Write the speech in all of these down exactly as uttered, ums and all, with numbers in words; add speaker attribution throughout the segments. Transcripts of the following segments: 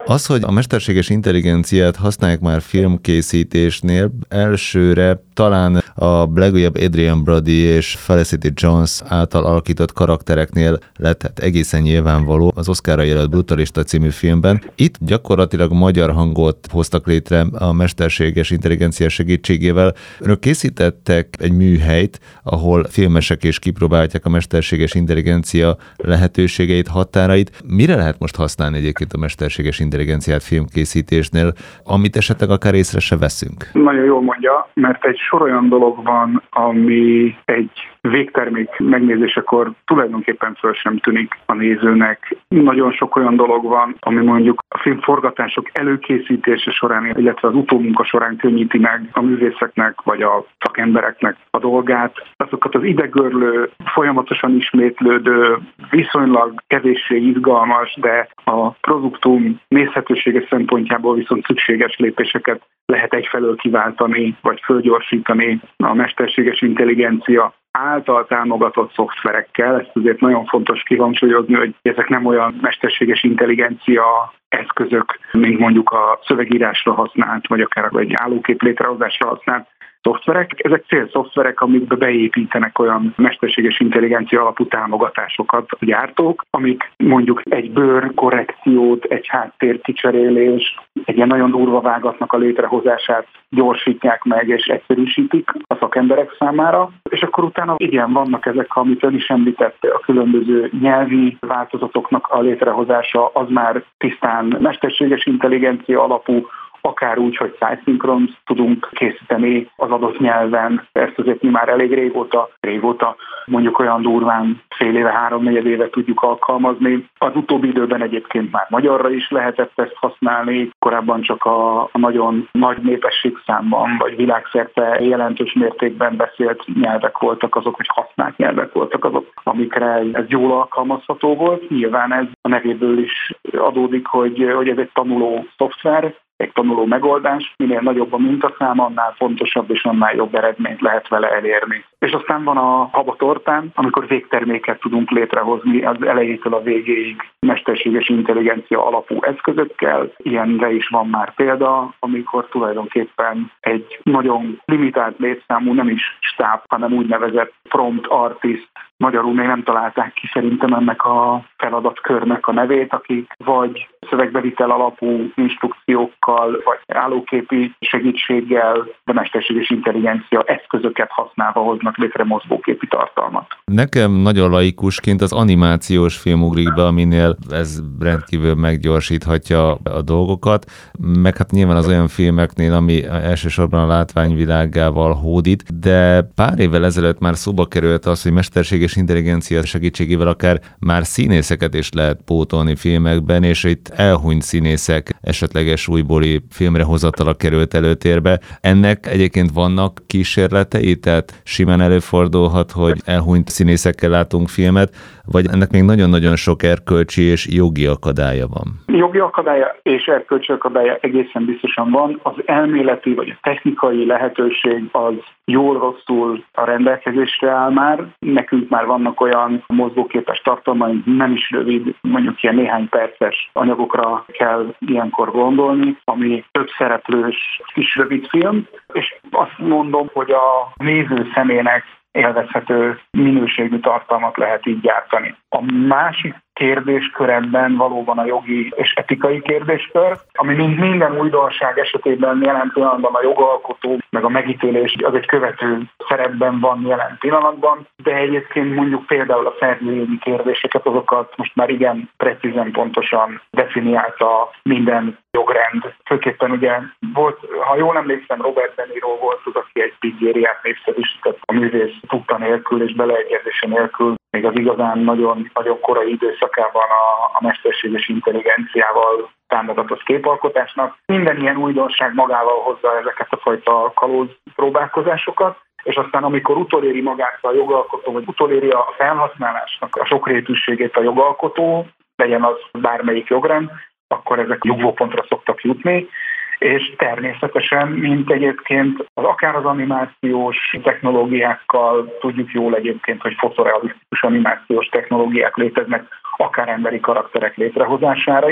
Speaker 1: Az, hogy a mesterséges intelligenciát használják már filmkészítésnél, elsőre talán a legújabb Adrian Brody és Felicity Jones által alakított karaktereknél lett hát egészen nyilvánvaló az Oscarra jelölt Brutalista című filmben. Itt gyakorlatilag magyar hangot hoztak létre a mesterséges intelligencia segítségével. Önök készítettek egy műhelyt, ahol filmesek is kipróbálják a mesterséges intelligencia lehetőségeit, határait. Mire lehet most használni egyébként a mesterséges intelligenciát filmkészítésnél, amit esetleg akár észre se veszünk?
Speaker 2: Nagyon jól mondja, mert egy sor olyan dolog van, ami egy végtermék megnézésekor tulajdonképpen föl sem tűnik a nézőnek. Nagyon sok olyan dolog van, ami mondjuk a filmforgatások előkészítése során, illetve az utómunka során könnyíti meg a művészeknek vagy a szakembereknek a dolgát. Azokat az idegörlő, folyamatosan ismétlődő, viszonylag kevéssé izgalmas, de a produktum nézhetősége szempontjából viszont szükséges lépéseket lehet egyfelől kiváltani, vagy fölgyorsítani a mesterséges intelligencia által támogatott szoftverekkel. Ezt azért nagyon fontos kihangsúlyozni, hogy ezek nem olyan mesterséges intelligencia eszközök, mint mondjuk a szövegírásra használt, vagy akár egy állókép létrehozásra használt szoftverek. Ezek célszoftverek, amikbe beépítenek olyan mesterséges intelligencia alapú támogatásokat a gyártók, amik mondjuk egy bőr korrekciót, egy háttér kicserélés, egy ilyen nagyon durva vágatnak a létrehozását gyorsítják meg és egyszerűsítik a szakemberek számára. És akkor utána igen, vannak ezek, amit ön is említette, a különböző nyelvi változatoknak a létrehozása, az már tisztán mesterséges intelligencia alapú, akár úgy, hogy szájszinkront tudunk készíteni az adott nyelven. Ezt azért mi már elég régóta, régóta mondjuk olyan durván fél éve, háromnegyed éve tudjuk alkalmazni. Az utóbbi időben egyébként már magyarra is lehetett ezt használni. Korábban csak a, a nagyon nagy népességszámban, vagy világszerte jelentős mértékben beszélt nyelvek voltak azok, vagy használt nyelvek voltak azok, amikre ez jól alkalmazható volt. Nyilván ez a nevéből is adódik, hogy, hogy ez egy tanuló szoftver, egy tanuló megoldás, minél nagyobb a mintaszám, annál fontosabb és annál jobb eredményt lehet vele elérni. És aztán van a habatortán, amikor végterméket tudunk létrehozni az elejétől a végéig mesterséges intelligencia alapú eszközökkel. Ilyenre is van már példa, amikor tulajdonképpen egy nagyon limitált létszámú, nem is stáb, hanem úgynevezett prompt artist, magyarul még nem találták ki szerintem ennek a feladatkörnek a nevét, akik vagy szövegbevitel alapú instrukciókkal, vagy állóképi segítséggel, de mesterséges intelligencia eszközöket használva hoznak létre mozgóképi tartalmat.
Speaker 1: Nekem nagyon laikusként az animációs film ugrik be, aminél ez rendkívül meggyorsíthatja a dolgokat, meg hát nyilván az olyan filmeknél, ami elsősorban a látványvilágával hódít, de pár évvel ezelőtt már szóba került az, hogy mesterséges intelligencia segítségével akár már színészeket is lehet pótolni filmekben, és itt elhunyt színészek esetleges újbóli filmre hozatala került előtérbe. Ennek egyébként vannak kísérletei, tehát simán előfordulhat, hogy elhunyt színészekkel látunk filmet, vagy ennek még nagyon-nagyon sok erkölcsi és jogi akadálya van?
Speaker 2: Jogi akadálya és erkölcsi akadálya egészen biztosan van. Az elméleti vagy a technikai lehetőség az jól-rosszul a rendelkezésre áll már. Nekünk már vannak olyan mozgóképes tartalmaink, nem is rövid, mondjuk ilyen néhány perces anyagokra kell ilyenkor gondolni, ami több szereplős kis rövid film, és azt mondom, hogy a néző személynek élvezhető minőségű tartalmat lehet így gyártani. A másik kérdéskörben valóban a jogi és etikai kérdéskör, ami mint minden újdonság esetében jelen pillanatban a jogalkotó, meg a megítélés az egy követő szerepben van jelen pillanatban, de egyébként mondjuk például a szerzőjogi kérdéseket, azokat most már igen precízen, pontosan definiálta minden jogrend. Főképpen ugye volt, ha jól emlékszem, Robert De Niro volt az, aki egy pizzériát népszerűsített a művész tudta nélkül és beleegyezése nélkül, még az igazán nagyon, nagyon korai időszakában a, a mesterséges intelligenciával támogatott képalkotásnak. Minden ilyen újdonság magával hozza ezeket a fajta kalóz próbálkozásokat, és aztán amikor utoléri magát a jogalkotó, vagy utoléri a felhasználásnak a sokrétűségét a jogalkotó, legyen az bármelyik jogrend, akkor ezek nyugvópontra szoktak jutni, és természetesen, mint egyébként az, akár az animációs technológiákkal tudjuk jól egyébként, hogy fotorealisztikus animációs technológiák léteznek, akár emberi karakterek létrehozására is.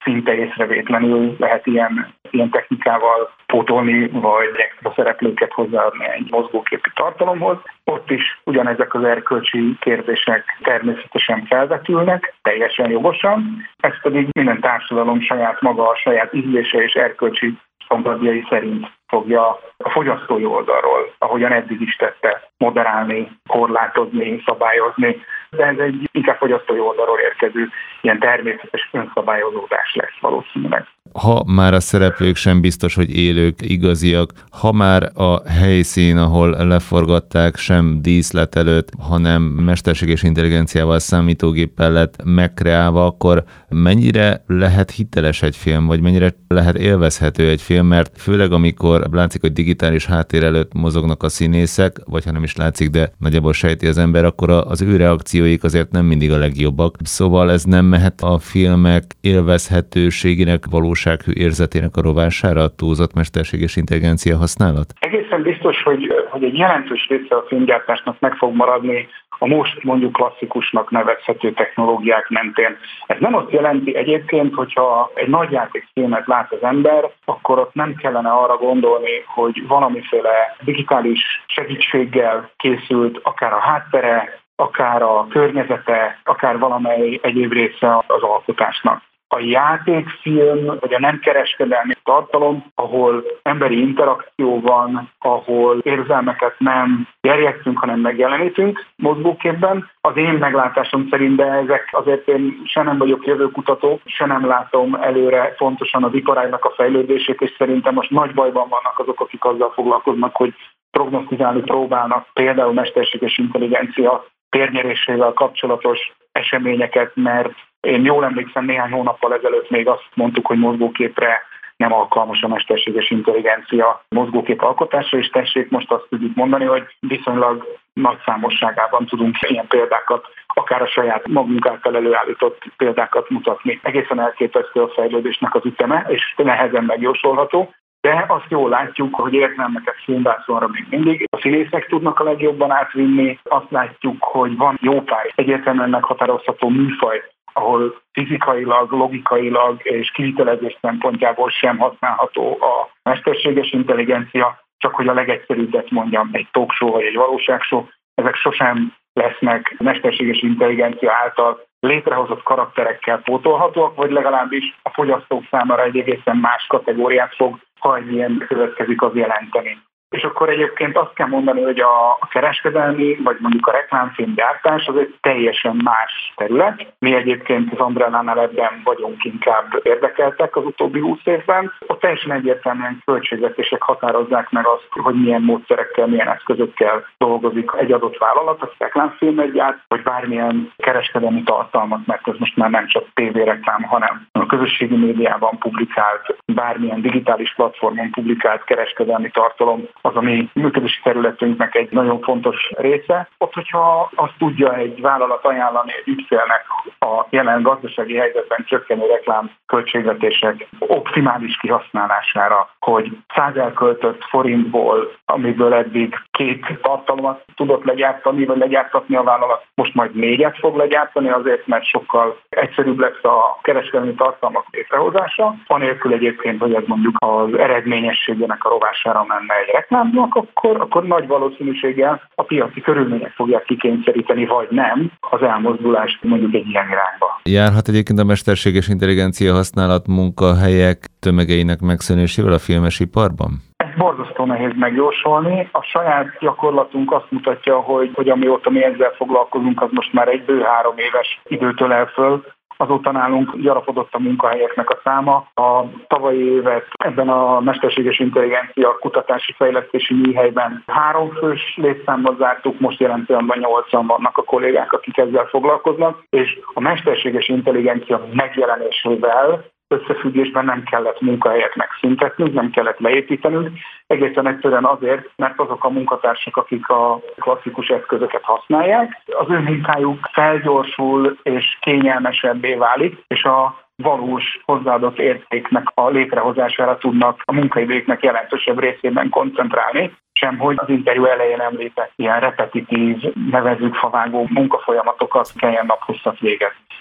Speaker 2: szinte észrevétlenül lehet ilyen, ilyen technikával pótolni, vagy extra szereplőket hozzáadni egy mozgóképi tartalomhoz. Ott is ugyanezek az erkölcsi kérdések természetesen felvetülnek, teljesen jogosan. Ez pedig minden társadalom saját maga, a saját ízlése és erkölcsi standardjai szerint fogja a fogyasztói oldalról, ahogyan eddig is tette, moderálni, korlátozni, szabályozni. De ez egy inkább fogyasztói oldalról érkező ilyen természetes önszabályozódás lesz valószínűleg.
Speaker 1: Ha már a szereplők sem biztos, hogy élők, igaziak, ha már a helyszín, ahol leforgatták, sem díszlet előtt, hanem mesterséges intelligenciával, számítógéppel lett megkreálva, akkor mennyire lehet hiteles egy film, vagy mennyire lehet élvezhető egy film, mert főleg amikor látszik, hogy digitális háttér előtt mozognak a színészek, vagy ha nem is látszik, de nagyjából sejti az ember, akkor az ő reakcióik azért nem mindig a legjobbak. Szóval ez nem mehet a filmek élvezhetőségének, valósághű érzetének a rovására, a túlzott mesterséges intelligencia használat?
Speaker 2: Egészen biztos, hogy, hogy egy jelentős része a filmgyártásnak meg fog maradni a most mondjuk klasszikusnak nevezhető technológiák mentén. Ez nem azt jelenti egyébként, hogyha egy nagyjátékfilmet lát az ember, akkor ott nem kellene arra gondolni, hogy valamiféle digitális segítséggel készült akár a háttere, akár a környezete, akár valamely egyéb része az alkotásnak. A játékfilm, vagy a nem kereskedelmi tartalom, ahol emberi interakció van, ahol érzelmeket nem gerjesztünk, hanem megjelenítünk mozgóképben. Az én meglátásom szerint, de ezek azért én se nem vagyok jövőkutató, se nem látom előre pontosan az iparágnak a fejlődését, és szerintem most nagy bajban vannak azok, akik azzal foglalkoznak, hogy prognosztizálni próbálnak például mesterséges intelligencia térnyerésével kapcsolatos eseményeket, mert én jól emlékszem, néhány hónappal ezelőtt még azt mondtuk, hogy mozgóképre nem alkalmas a mesterséges intelligencia mozgókép alkotásra, és tessék most azt tudjuk mondani, hogy viszonylag nagy számosságában tudunk ilyen példákat, akár a saját magunk által előállított példákat mutatni. Egészen elképesztő a fejlődésnek az üteme, és nehezen megjósolható. De azt jól látjuk, hogy érzelmeket filmvászonra még mindig a színészek tudnak a legjobban átvinni. Azt látjuk, hogy van jó pár egyértelműen meghatározható műfaj, ahol fizikailag, logikailag és kivitelezés szempontjából sem használható a mesterséges intelligencia, csak hogy a legegyszerűbbet mondjam, egy talk show vagy egy valóságshow, ezek sosem lesznek mesterséges intelligencia által létrehozott karakterekkel pótolhatóak, vagy legalábbis a fogyasztók számára egy egészen más kategóriát fog, ha egy ilyen következik, az jelenteni. És akkor egyébként azt kell mondani, hogy a, a kereskedelmi, vagy mondjuk a reklámfilmgyártás az egy teljesen más terület. Mi egyébként az Umbrellánál ebben vagyunk inkább érdekeltek az utóbbi húsz évben. Ott teljesen egyértelműen költségvetések határozzák meg azt, hogy milyen módszerekkel, milyen eszközökkel dolgozik egy adott vállalat, a reklámfilmet gyárt, vagy bármilyen kereskedelmi tartalmat, mert ez most már nem csak tévéreklám, hanem a közösségi médiában publikált, bármilyen digitális platformon publikált kereskedelmi tartalom, az a mi működési területünknek egy nagyon fontos része. Ott, hogyha azt tudja egy vállalat ajánlani egy ügyfélnek a jelen gazdasági helyzetben csökkenő reklám költségvetések optimális kihasználására, hogy száz elköltött forintból, amiből eddig két tartalmat tudott legyártani, vagy legyártatni a vállalat, most majd négyet fog legyártani azért, mert sokkal egyszerűbb lesz a kereskedelmi tartalmak létrehozása, anélkül egyébként, hogy ez mondjuk az eredményességének a rovására menne egy reklámnak, akkor, akkor nagy valószínűséggel a piaci körülmények fogják kikényszeríteni, vagy nem, az elmozdulást mondjuk egy ilyen irányba.
Speaker 1: Járhat egyébként a mesterséges intelligencia használat munkahelyek tömegeinek megszűnésével a filmesiparban?
Speaker 2: Ez borzasztó nehéz megjósolni. A saját gyakorlatunk azt mutatja, hogy, hogy amióta mi ezzel foglalkozunk, az most már egy bő három éves időtől el föl. Azóta nálunk gyarapodott a munkahelyeknek a száma. A tavalyi évet ebben a mesterséges intelligencia kutatási fejlesztési műhelyben három fős létszámban zártuk, most jelen pillanatban nyolcan vannak a kollégák, akik ezzel foglalkoznak, és a mesterséges intelligencia megjelenésével összefüggésben nem kellett munkahelyet megszüntetnünk, nem kellett leépítenünk, egészen egyszerűen azért, mert azok a munkatársak, akik a klasszikus eszközöket használják, az ő munkájuk felgyorsul és kényelmesebbé válik, és a valós hozzáadott értéknek a létrehozására tudnak a munkaidőknek jelentősebb részében koncentrálni, sem hogy az interjú elején említett ilyen repetitív, nevezzük favágó munkafolyamatokat kelljen naphosszat végezni.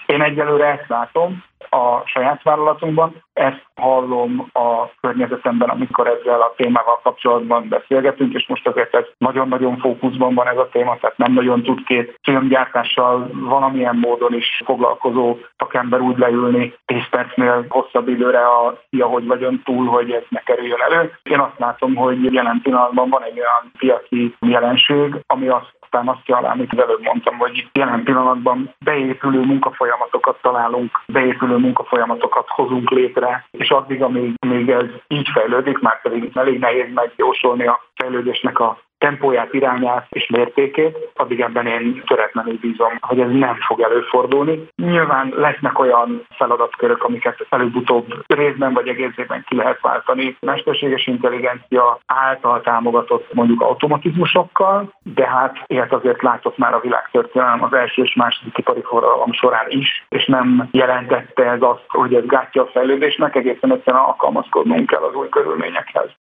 Speaker 2: Én egyelőre ezt látom a saját vállalatunkban, ezt hallom a környezetemben, amikor ezzel a témával kapcsolatban beszélgetünk, és most azért ez nagyon-nagyon fókuszban van ez a téma, tehát nem nagyon tud két filmgyártással valamilyen módon is foglalkozó szakember úgy leülni tíz percnél hosszabb időre a Szia, hogy vagyon túl, hogy ez ne kerüljön elő. Én azt látom, hogy jelen pillanatban van egy olyan piaci jelenség, ami azt támasztja alá, amit előbb mondtam, hogy jelen pillanatban beépülő munkafolyamatokat találunk, beépülő munkafolyamatokat hozunk létre, és addig, amíg még ez így fejlődik, már pedig elég nehéz megjósolni a fejlődésnek a tempóját, irányát és mértékét, addig ebben én töretlenül bízom, hogy ez nem fog előfordulni. Nyilván lesznek olyan feladatkörök, amiket előbb-utóbb részben vagy egészében ki lehet váltani mesterséges intelligencia által támogatott mondjuk automatizmusokkal, de hát ilyet azért látott már a világtörténelem az első és második ipari forradalom során is, és nem jelentette ez azt, hogy ez gátja a fejlődésnek, egészen egyszerűen alkalmazkodnunk kell az új körülményekhez.